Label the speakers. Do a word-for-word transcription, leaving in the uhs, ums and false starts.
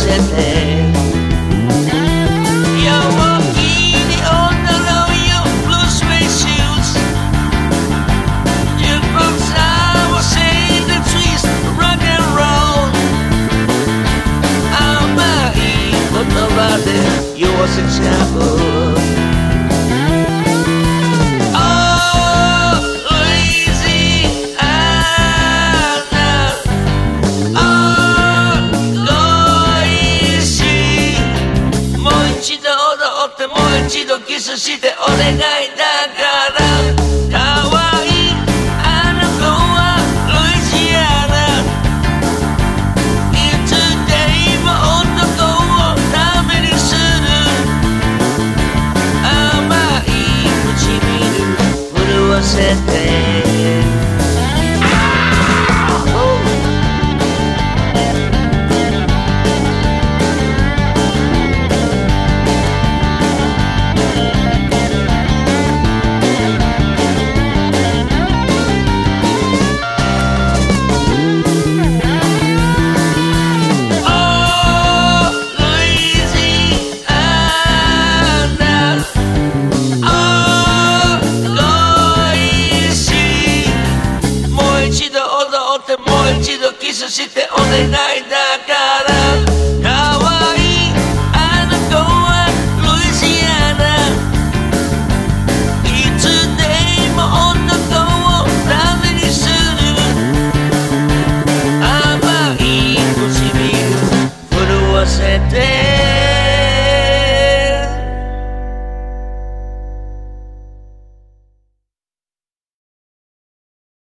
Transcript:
Speaker 1: て陽気に踊ろうよ Blue Suede Shoes じゅっぷんさをせいで Twist Rock and Roll 甘い言葉で酔わせちゃうもう一度キスしてお願いだ